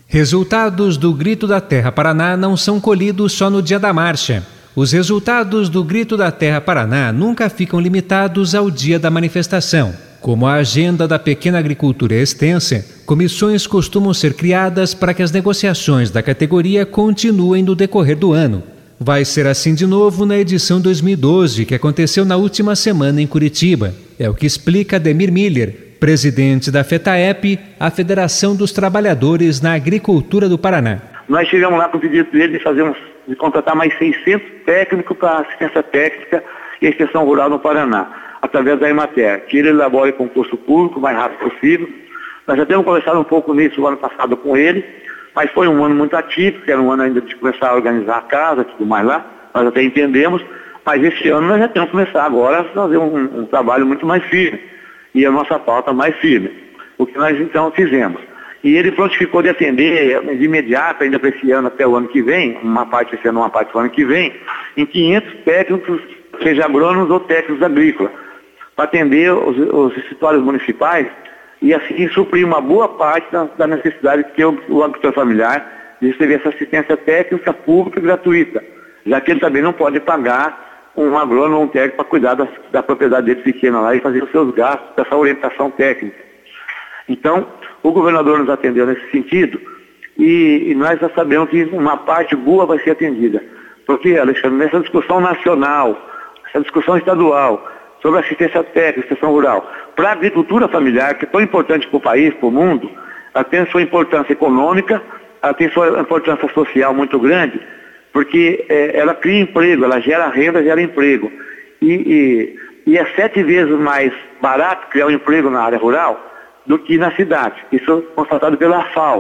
Resultados do Grito da Terra Paraná não são colhidos só no dia da marcha. Os resultados do Grito da Terra Paraná nunca ficam limitados ao dia da manifestação. Como a agenda da pequena agricultura é extensa, comissões costumam ser criadas para que as negociações da categoria continuem no decorrer do ano. Vai ser assim de novo na edição 2012, que aconteceu na última semana em Curitiba. É o que explica Ademir Miller, presidente da FETAEP, a Federação dos Trabalhadores na Agricultura do Paraná. Nós chegamos lá com o pedido dele de contratar mais 600 técnicos para assistência técnica e extensão rural no Paraná, através da Emater, que ele elabore concurso público o mais rápido possível. Nós já temos conversado um pouco nisso o ano passado com ele, mas foi um ano muito atípico, era um ano ainda de começar a organizar a casa e tudo mais lá, nós até entendemos, mas esse ano nós já temos que começar agora a fazer um trabalho muito mais firme, e a nossa pauta mais firme, o que nós então fizemos. E ele prontificou de atender de imediato, ainda para esse ano até o ano que vem, uma parte esse ano, uma parte do ano que vem, em 500 técnicos, seja agrônomos ou técnicos agrícolas, para atender os escritórios municipais e assim suprir uma boa parte da necessidade que tem o agricultor familiar de receber essa assistência técnica pública e gratuita, já que ele também não pode pagar um agrônomo ou um técnico para cuidar da propriedade dele pequena lá e fazer os seus gastos dessa orientação técnica. Então, o governador nos atendeu nesse sentido e nós já sabemos que uma parte boa vai ser atendida. Porque, Alexandre, nessa discussão nacional, essa discussão estadual, sobre assistência técnica, extensão rural, para a agricultura familiar, que é tão importante para o país, para o mundo, ela tem sua importância econômica, ela tem sua importância social muito grande, porque ela cria emprego, ela gera renda, gera emprego. E é 7 vezes mais barato criar um emprego na área rural do que na cidade. Isso é constatado pela FAO,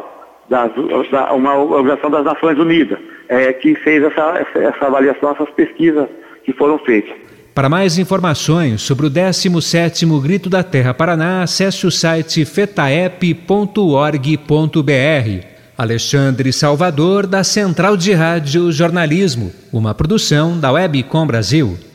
uma organização das Nações Unidas, que fez essa avaliação, essas pesquisas que foram feitas. Para mais informações sobre o 17º Grito da Terra Paraná, acesse o site fetaep.org.br. Alexandre Salvador, da Central de Rádio Jornalismo, uma produção da Webcom Brasil.